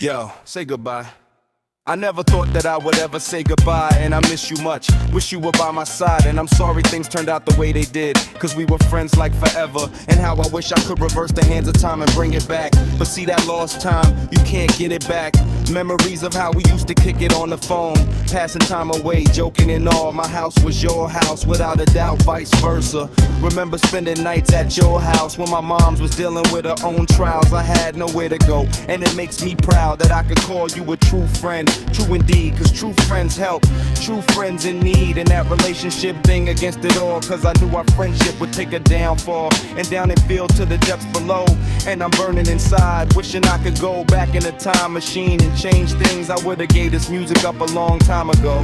Yo, say goodbye. I never thought that I would ever say goodbye, and I miss you much. Wish you were by my side, and I'm sorry things turned out the way they did, cause we were friends like forever. And how I wish I could reverse the hands of time and bring it back. But see, that lost time, you can't get it back. Memories of how we used to kick it on the phone, passing time away, joking and all. My house was your house, without a doubt, vice versa. Remember spending nights at your house when my mom's was dealing with her own trials. I had nowhere to go, and it makes me proud that I could call you a true friend. True indeed, cause true friends help, true friends in need. And that relationship thing against it all, cause I knew our friendship would take a downfall, and down and feel to the depths below. And I'm burning inside, wishing I could go back in a time machine and change things. I would've gave this music up a long time ago.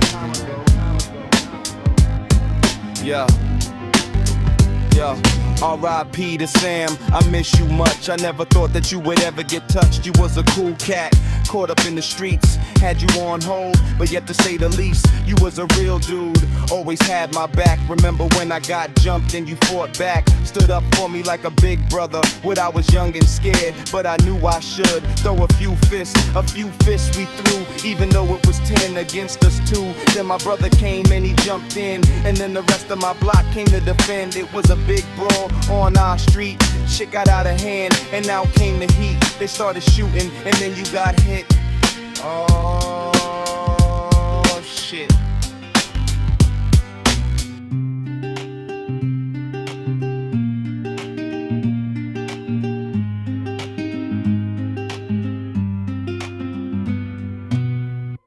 Yeah. Yeah. R.I.P. to Sam, I miss you much. I never thought that you would ever get touched. You was a cool cat, caught up in the streets, had you on hold, but yet to say the least, you was a real dude, always had my back. Remember when I got jumped and you fought back, stood up for me like a big brother. When I was young and scared, but I knew I should throw a few fists we threw, even though it was 10 against us 2. Then my brother came and he jumped in, and then the rest of my block came to defend. It was a big brawl on our street, shit got out of hand, and now came the heat. They started shooting, and then you got hit. Oh shit.